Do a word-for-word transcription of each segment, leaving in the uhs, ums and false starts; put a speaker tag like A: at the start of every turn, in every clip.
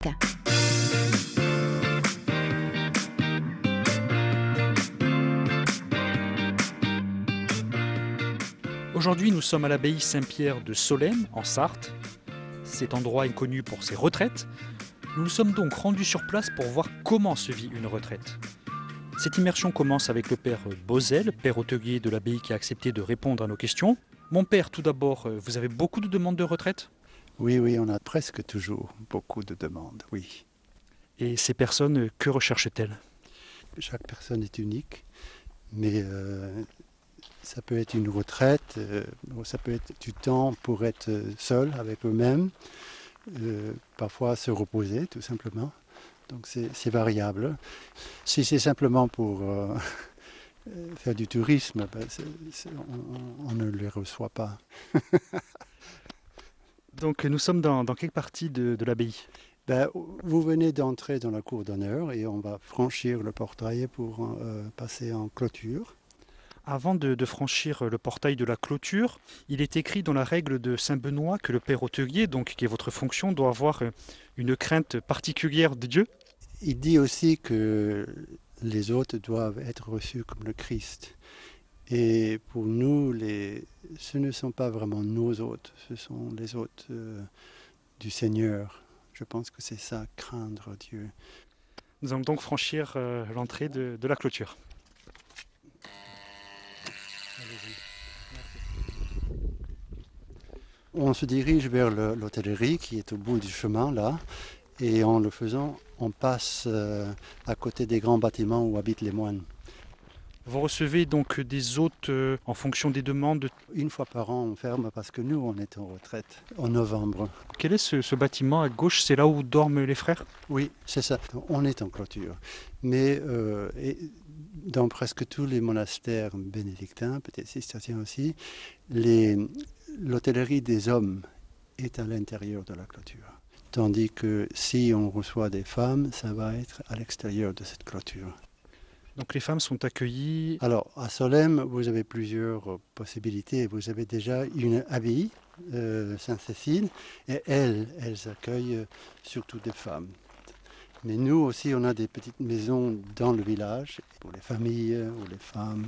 A: Aujourd'hui, nous sommes à l'abbaye Saint-Pierre de Solesmes, en Sarthe. Cet endroit est connu pour ses retraites. Nous nous sommes donc rendus sur place pour voir comment se vit une retraite. Cette immersion commence avec le père Bozel, père hôtelier de l'abbaye qui a accepté de répondre à nos questions. Mon père, tout d'abord, vous avez beaucoup de demandes de retraite ?
B: Oui, oui, on a presque toujours beaucoup de demandes, oui.
A: Et ces personnes, que recherchent-elles ?
B: Chaque personne est unique, mais euh, ça peut être une retraite, euh, ça peut être du temps pour être seul avec eux-mêmes, euh, parfois se reposer tout simplement. Donc c'est, c'est variable. Si c'est simplement pour euh, faire du tourisme, ben c'est, c'est, on, on ne les reçoit pas.
A: Donc nous sommes dans, dans quelle partie de, de l'abbaye ?
B: Ben, vous venez d'entrer dans la cour d'honneur et on va franchir le portail pour euh, passer en clôture.
A: Avant de, de franchir le portail de la clôture, il est écrit dans la règle de Saint Benoît que le père hôtelier, donc qui est votre fonction, doit avoir une crainte particulière de Dieu.
B: Il dit aussi que les hôtes doivent être reçus comme le Christ. Et pour nous, les, ce ne sont pas vraiment nos hôtes, ce sont les hôtes euh, du Seigneur. Je pense que c'est ça, craindre Dieu.
A: Nous allons donc franchir euh, l'entrée de, de la clôture.
B: On se dirige vers le, l'hôtellerie qui est au bout du chemin là. Et en le faisant, on passe euh, à côté des grands bâtiments où habitent les moines.
A: Vous recevez donc des hôtes euh, en fonction des demandes.
B: Une fois par an, on ferme parce que nous, on est en retraite en novembre.
A: Quel est ce, ce bâtiment à gauche ? C'est là où dorment les frères ?
B: Oui, c'est ça. On est en clôture. Mais euh, et dans presque tous les monastères bénédictins, peut-être cisterciens aussi, les, l'hôtellerie des hommes est à l'intérieur de la clôture. Tandis que si on reçoit des femmes, ça va être à l'extérieur de cette clôture.
A: Donc les femmes sont accueillies.
B: Alors, à Solesmes, vous avez plusieurs possibilités. Vous avez déjà une abbaye, euh, Sainte-Cécile, et elles, elles accueillent surtout des femmes. Mais nous aussi, on a des petites maisons dans le village, pour les familles ou les femmes.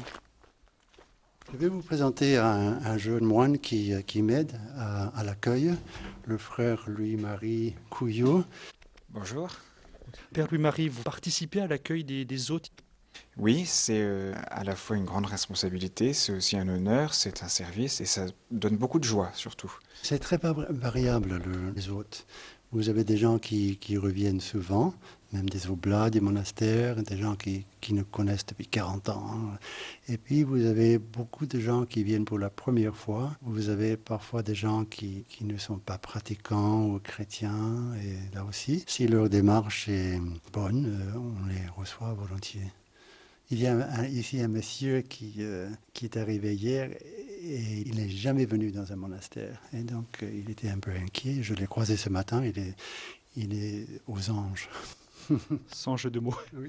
B: Je vais vous présenter un, un jeune moine qui, qui m'aide à, à l'accueil, le frère Louis-Marie Couillot.
C: Bonjour.
A: Père Louis-Marie, vous participez à l'accueil des, des hôtes ?
C: Oui, c'est euh, à la fois une grande responsabilité, c'est aussi un honneur, c'est un service et ça donne beaucoup de joie surtout.
B: C'est très variable le, les hôtes. Vous avez des gens qui, qui reviennent souvent, même des oblats, des monastères, des gens qui, qui nous connaissent depuis quarante ans. Et puis vous avez beaucoup de gens qui viennent pour la première fois. Vous avez parfois des gens qui, qui ne sont pas pratiquants ou chrétiens. Et là aussi, si leur démarche est bonne, on les reçoit volontiers. Il y a un, ici un monsieur qui, euh, qui est arrivé hier et il n'est jamais venu dans un monastère. Et donc, euh, il était un peu inquiet. Je l'ai croisé ce matin. Il est, il est aux anges.
A: Sans jeu de mots.
B: Oui.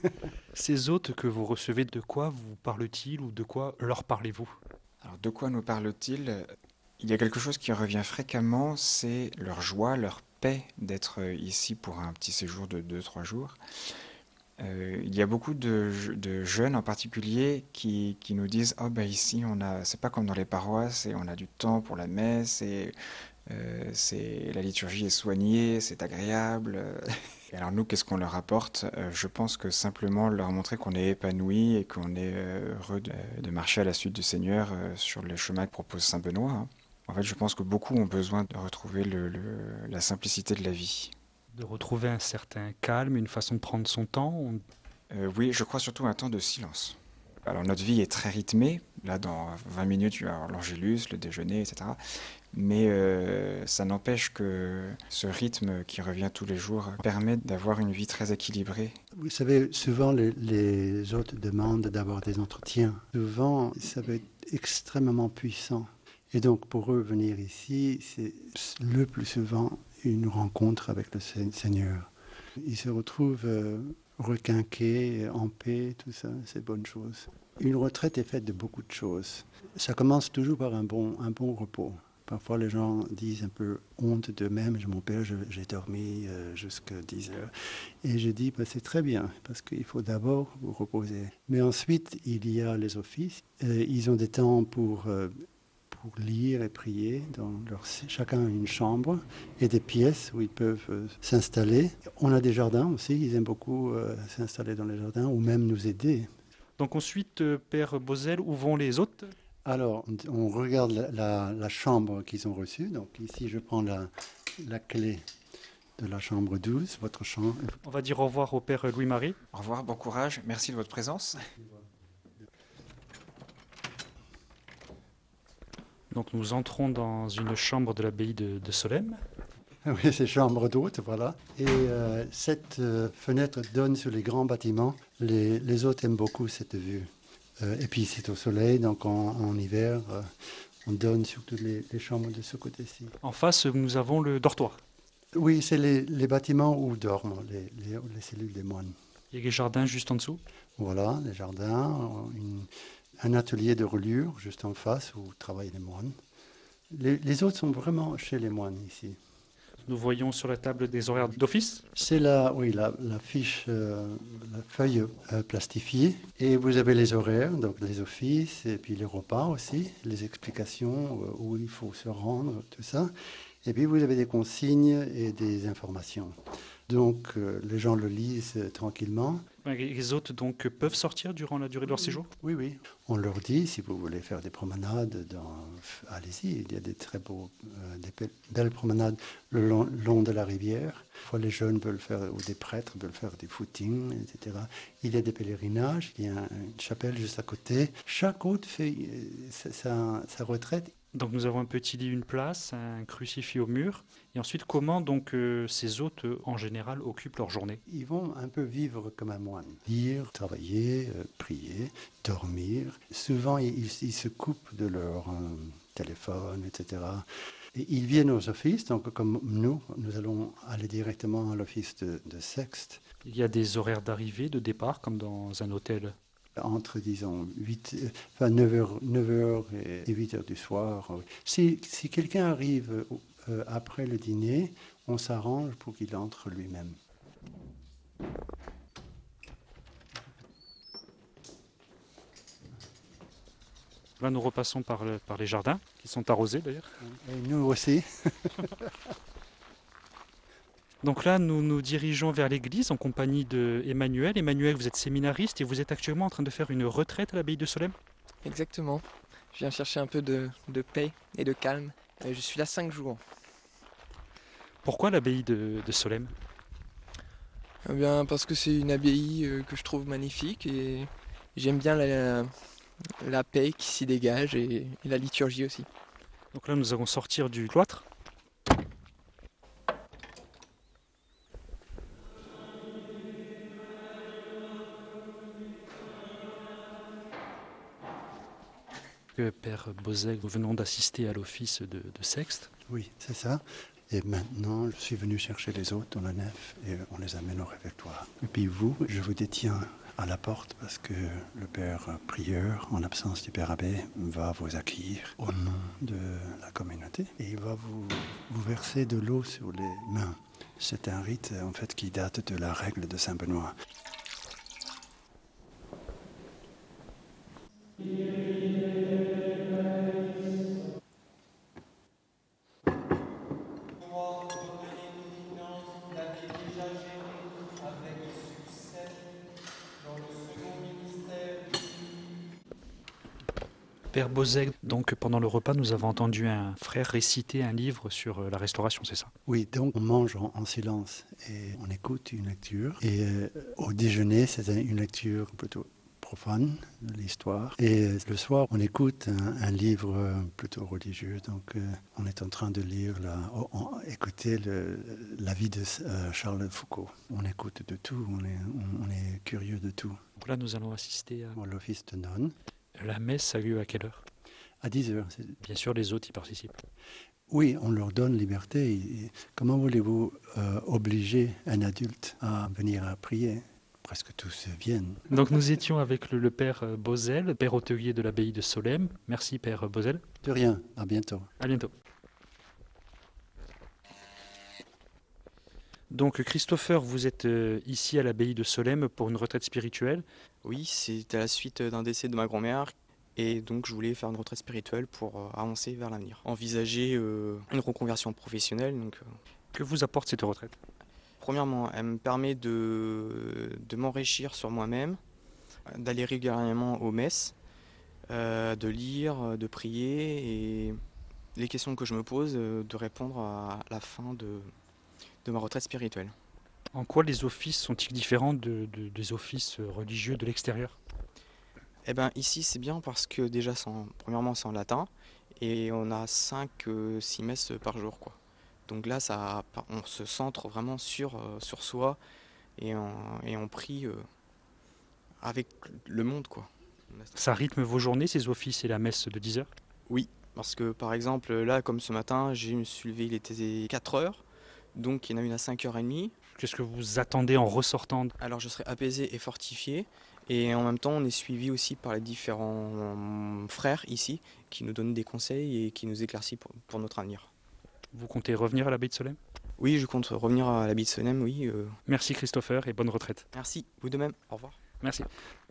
A: Ces hôtes que vous recevez, de quoi vous parlent-ils ou de quoi leur parlez-vous ?
C: Alors, de quoi nous parle-t-il ? Il y a quelque chose qui revient fréquemment, c'est leur joie, leur paix d'être ici pour un petit séjour de deux trois jours. Euh, il y a beaucoup de, de jeunes en particulier qui, qui nous disent « Oh ben ici, on a, c'est pas comme dans les paroisses, et on a du temps pour la messe, et euh, c'est, la liturgie est soignée, c'est agréable. » Et alors nous, qu'est-ce qu'on leur apporte ? euh, Je pense que simplement leur montrer qu'on est épanoui et qu'on est heureux de, de marcher à la suite du Seigneur euh, sur le chemin que propose Saint Benoît. Hein. En fait, je pense que beaucoup ont besoin de retrouver le, le, la simplicité de la vie.
A: De retrouver un certain calme, une façon de prendre son temps. On...
C: Euh, oui, je crois surtout un temps de silence. Alors notre vie est très rythmée. Là, dans vingt minutes, tu vas avoir l'angélus, le déjeuner, et cetera. Mais euh, ça n'empêche que ce rythme qui revient tous les jours permet d'avoir une vie très équilibrée.
B: Vous savez, souvent les, les hôtes demandent d'avoir des entretiens. Souvent, ça peut être extrêmement puissant. Et donc pour eux, venir ici, c'est le plus souvent une rencontre avec le Seigneur. Ils se retrouvent euh, requinqués, en paix, tout ça, c'est bonne chose. Une retraite est faite de beaucoup de choses. Ça commence toujours par un bon, un bon repos. Parfois, les gens disent un peu honte d'eux-mêmes. Mon père, je- j'ai dormi euh, jusqu'à dix heures. Et je dis, bah, c'est très bien, parce qu'il faut d'abord vous reposer. Mais ensuite, il y a les offices. Euh, ils ont des temps pour, euh, pour lire et prier. Dans leur, chacun a une chambre et des pièces où ils peuvent euh, s'installer. On a des jardins aussi. Ils aiment beaucoup euh, s'installer dans les jardins ou même nous aider.
A: Donc ensuite, euh, Père Bozel, où vont les hôtes?
B: Alors, on on regarde la, la- la chambre qu'ils ont reçue. Donc ici, je prends la, la clé de la chambre douze, votre chambre.
A: On va dire au revoir au Père Louis-Marie.
C: Au revoir, bon courage, merci de votre présence.
A: Donc nous entrons dans une chambre de l'abbaye de, de Solesmes.
B: Oui, c'est chambre d'hôte, voilà. Et euh, cette euh, fenêtre donne sur les grands bâtiments. Les, les hôtes aiment beaucoup cette vue. Euh, et puis c'est au soleil, donc en, en hiver, euh, on donne sur toutes les, les chambres de ce côté-ci.
A: En face, nous avons le dortoir.
B: Oui, c'est les, les bâtiments où dorment les, les- les cellules des moines.
A: Il y a les jardins juste en dessous.
B: Voilà, les jardins, une- un atelier de reliure juste en face où travaillent les moines. Les, les autres sont vraiment chez les moines ici.
A: Nous voyons sur la table des horaires d'office.
B: C'est la, oui, la, la fiche, euh, la feuille euh, plastifiée. Et vous avez les horaires, donc les offices, et puis les repas aussi, les explications, euh, où il faut se rendre, tout ça. Et puis vous avez des consignes et des informations. Donc euh, les gens le lisent euh, tranquillement.
A: Les hôtes donc peuvent sortir durant la durée de leur séjour.
B: Oui, oui. On leur dit, si vous voulez faire des promenades, dans... allez-y. Il y a des très beaux, euh, des be- belles promenades le long, long de la rivière. Parfois, les jeunes veulent faire, ou des prêtres veulent faire du footing, et cetera. Il y a des pèlerinages, il y a une chapelle juste à côté. Chaque hôte fait euh, sa, sa- sa retraite.
A: Donc nous avons un petit lit, une place, un crucifix au mur. Et ensuite, comment donc euh, ces hôtes euh, en général occupent leur journée?
B: Ils vont un peu vivre comme un moine. Lire, travailler, euh, prier, dormir. Souvent, ils, ils se coupent de leur euh, téléphone, et cetera. Et ils viennent aux offices, donc comme nous, nous allons aller directement à l'office de, de Sexte,
A: Il y a des horaires d'arrivée, de départ, comme dans un hôtel.
B: entre, disons, huit, euh, enfin neuf heures, neuf heures et huit heures du soir. Oui. Si, si quelqu'un arrive euh, après le dîner, on s'arrange pour qu'il entre lui-même.
A: Là, nous repassons par, le- par les jardins, qui sont arrosés d'ailleurs.
B: Et nous aussi.
A: Donc là, nous nous dirigeons vers l'église en compagnie d'Emmanuel. Emmanuel, vous êtes séminariste et vous êtes actuellement en train de faire une retraite à l'abbaye de Solesmes.
D: Exactement. Je viens chercher un peu de, de paix et de calme. Euh, Je suis là cinq jours.
A: Pourquoi l'abbaye de, de Solesmes?
D: Eh bien, parce que c'est une abbaye euh, que je trouve magnifique et j'aime bien la, la paix qui s'y dégage et, et la liturgie aussi.
A: Donc là, nous allons sortir du cloître. Que Père Bozel, nous venons d'assister à l'office de, de Sexte.
B: Oui, c'est ça. Et maintenant, je suis venu chercher les autres dans la nef et on les amène au réfectoire. Et puis vous, je vous détiens à la porte parce que le père prieur, en absence du père abbé, va vous accueillir au nom de la communauté et il va vous, vous verser de l'eau sur les mains. C'est un rite en fait qui date de la règle de Saint Benoît.
A: Père Bozel, donc pendant le repas, nous avons entendu un frère réciter un livre sur euh, la restauration, c'est ça?
B: Oui, donc on mange en, en silence et on écoute une lecture. Et euh, au déjeuner, c'est un- une lecture plutôt profane de l'histoire. Et euh, le soir, on écoute un, un livre euh, plutôt religieux. Donc euh, on est en train de lire, la, oh, on- écouter le- la vie de euh, Charles Foucault. On écoute de tout, on est, on, on est curieux de tout.
A: Donc là, nous allons assister à...
B: Bon, l'office de nonne,
A: La messe a lieu à quelle heure?
B: à dix heures. c'est-
A: Bien sûr, les hôtes y participent.
B: Oui, on leur donne liberté. Et comment voulez-vous euh, obliger un adulte à venir à prier? Presque tous viennent.
A: Donc nous étions avec le, le Père euh, Bozel, Père hôtelier de l'abbaye de Solesmes. Merci Père Bozel.
B: De rien, à bientôt.
A: À bientôt. Donc Christopher, vous êtes euh, ici à l'abbaye de Solesmes pour une retraite spirituelle.
D: Oui, c'est à la suite d'un décès de ma grand-mère. Et donc je voulais faire une retraite spirituelle pour euh, avancer vers l'avenir. Envisager euh, une reconversion professionnelle. Donc, euh,
A: Que vous apporte cette retraite?
D: Premièrement, elle me permet de, de m'enrichir sur moi-même, d'aller régulièrement aux messes, euh, de lire, de prier et les questions que je me pose, euh, de répondre à la fin de, de ma retraite spirituelle.
A: En quoi les offices sont-ils différents de, de- des offices religieux de l'extérieur?
D: Eh ben, ici c'est bien parce que déjà c'est en- premièrement c'est en latin et on a cinq six messes par jour quoi. Donc là ça, on se centre vraiment sur, euh, sur soi et on, et on prie euh, avec le monde quoi.
A: Ça rythme vos journées, ces offices et la messe de dix heures?
D: Oui, parce que par exemple là comme ce matin je me suis levé, il était quatre heures, donc il y en a une à cinq heures trente.
A: Qu'est-ce que vous attendez en ressortant?
D: Alors je serai apaisé et fortifié et en même temps on est suivi aussi par les différents frères ici qui nous donnent des conseils et qui nous éclaircissent pour, pour notre avenir.
A: Vous comptez revenir à l'abbaye de Solesmes?
D: Oui, je compte revenir à l'abbaye de Solesmes, oui. euh.
A: Merci Christopher et bonne retraite.
D: Merci, vous de même, au revoir.
A: Merci.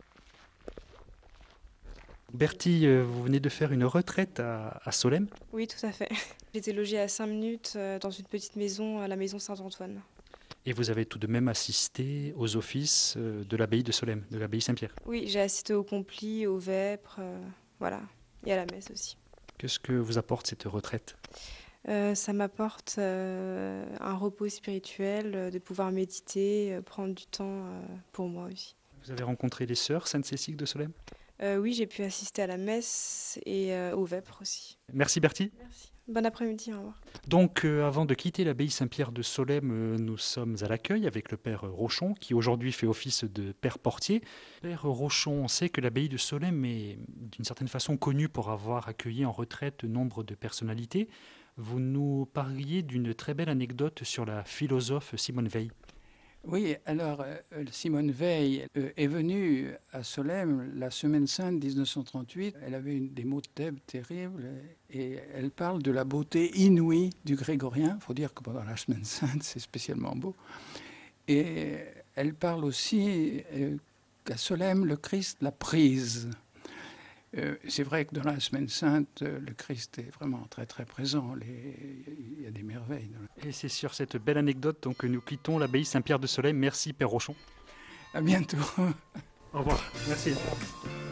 A: Bertie, euh, vous venez de faire une retraite à, à Solesmes.
E: Oui, tout à fait. J'étais logée à cinq minutes euh, dans une petite maison, à la maison Saint-Antoine.
A: Et vous avez tout de même assisté aux offices euh, de l'abbaye de Solesmes, de l'abbaye Saint-Pierre.
E: Oui, j'ai assisté au compli, aux vêpres, euh, voilà, et à la messe aussi.
A: Qu'est-ce que vous apporte cette retraite?
E: Euh, ça m'apporte euh, un repos spirituel, euh, de pouvoir méditer, euh, prendre du temps euh, pour moi aussi.
A: Vous avez rencontré les sœurs Sainte-Cécile de Solesmes?
E: Euh, oui, j'ai pu assister à la messe et euh, aux vêpres aussi.
A: Merci Bertie.
E: Merci. Bon après-midi, au revoir.
A: Donc, euh, avant de quitter l'abbaye Saint-Pierre de Solesmes, euh, nous sommes à l'accueil avec le père Rochon, qui aujourd'hui fait office de père portier. Père Rochon, on sait que l'abbaye de Solesmes est d'une certaine façon connue pour avoir accueilli en retraite nombre de personnalités. Vous nous parliez d'une très belle anecdote sur la philosophe Simone Veil.
F: Oui, alors euh, Simone Veil euh, est venue à Solesmes la Semaine Sainte dix-neuf cent trente-huit. Elle avait une, des maux de tête terribles et elle parle de la beauté inouïe du grégorien. Il faut dire que pendant la Semaine Sainte, c'est spécialement beau. Et elle parle aussi euh, qu'à Solesmes, le Christ l'a prise. Euh, c'est vrai que dans la Semaine Sainte, le Christ est vraiment très très présent. Les, il y a des merveilles.
A: Et c'est sur cette belle anecdote donc, que nous quittons l'abbaye Saint-Pierre de Solesmes. Merci Père Rochon.
F: À bientôt.
A: Au revoir. Merci.